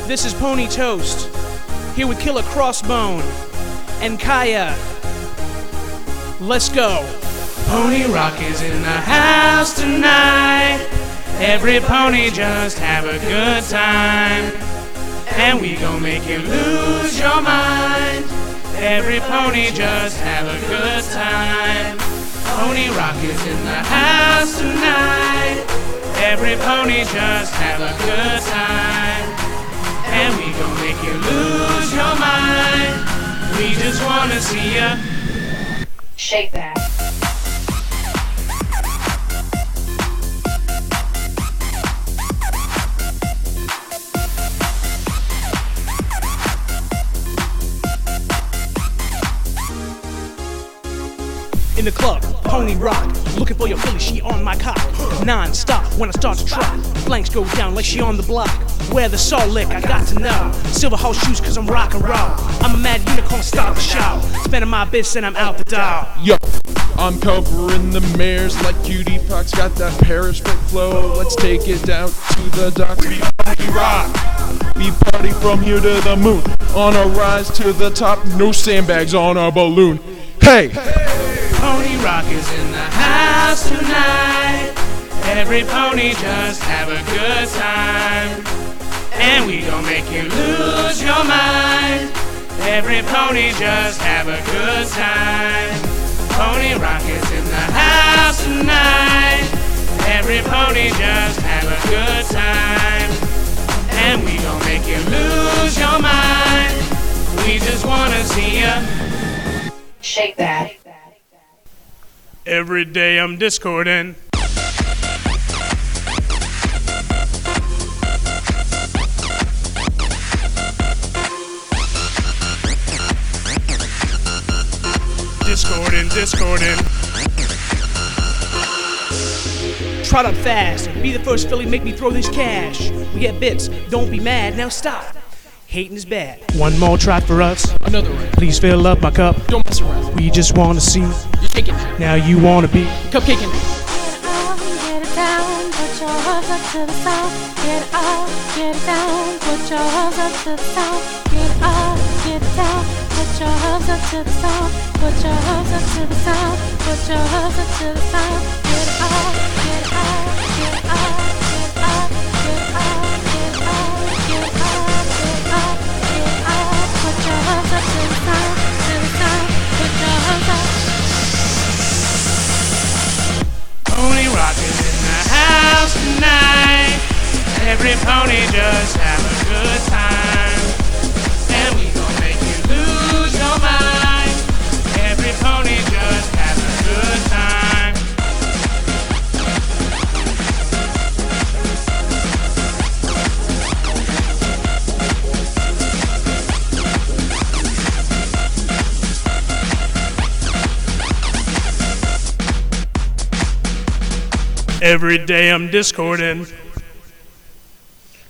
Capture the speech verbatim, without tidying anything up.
This is Pony Toast, here with Killer Crossbone and Kaya. Let's go. Pony Rock is in the house tonight. Every pony just have a good time, and we gon' make you lose your mind. Every pony just have a good time. Pony Rock is in the house tonight. Every pony just have a good time, and we gon' make you lose your mind. We just wanna see ya shake that. In the club, Pony Rock, looking for your filly, she on my cock. Non-stop when I start to trot, flanks go down like she on the block. Where the soul lick, I got to know. Silver house shoes cause I'm rock and roll. I'm a mad unicorn, start the show. Spending my bits and I'm out the door. Yo, I'm covering the mares like Cutie Pox, got that Paris fit flow. Let's take it down to the dock. We Pony Rock, we party from here to the moon. On a rise to the top, no sandbags on our balloon. Hey! Pony Rock is in the house tonight. Every pony just have a good time, and we gon' make you lose your mind. Every pony just have a good time. Pony Rock is in the house tonight. Every pony just have a good time, and we gon' make you lose your mind. We just wanna see ya shake that. Every day I'm discording. Discording, discording. Trot up fast, be the first filly, make me throw this cash. We get bits, don't be mad, now stop. Hating is bad. One more try for us. Another round. Please fill up my cup. Don't mess around. We just wanna see. You're shaking. Now you wanna be Cupcaking. Get it up, get it down, put your hooves up to the sound. Get it up, get it down, put your hooves up to the sound. Get it up, get it down, put your hooves up to the sound. Put your hooves up to the sound. Put your hooves up to the sound. Get it up, get it up, get it up, get it up, get it up, get it up, get it up, get it up, get it up. Put your hooves up to the sound, to the sound. Put your hooves up. Pony Rock is in the house tonight. Every pony just have a good time, and we gon' make you lose your mind. Every pony just have a good time. Every day I'm discording.